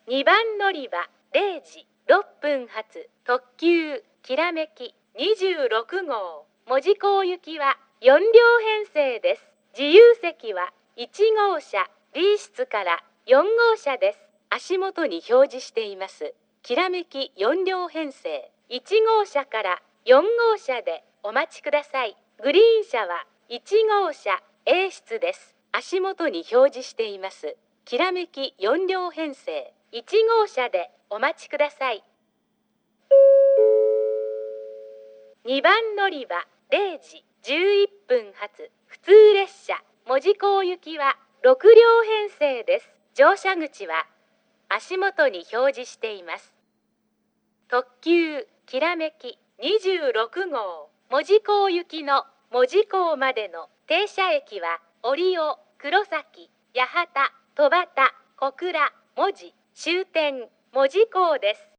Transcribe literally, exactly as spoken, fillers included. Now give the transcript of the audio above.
にばん乗り場れいじろっぷん発特急きらめきにじゅうろくごう門司港行きはよんりょう編成です。自由席はいちごうしゃ B 室からよんごうしゃです。足元に表示しています。きらめきよんりょう編成いちごうしゃからよんごうしゃでお待ちください。グリーン車はいちごうしゃ A 室です。足元に表示しています。きらめきよんりょう編成いちごうしゃでお待ちください。にばん乗り場れいじじゅういっぷん発普通列車門司港行きはろくりょう編成です。乗車口は足元に表示しています。特急きらめきにじゅうろくごう門司港行きの門司港までの停車駅は折尾、黒崎、八幡、戸畑、小倉、門司、終点門司港です。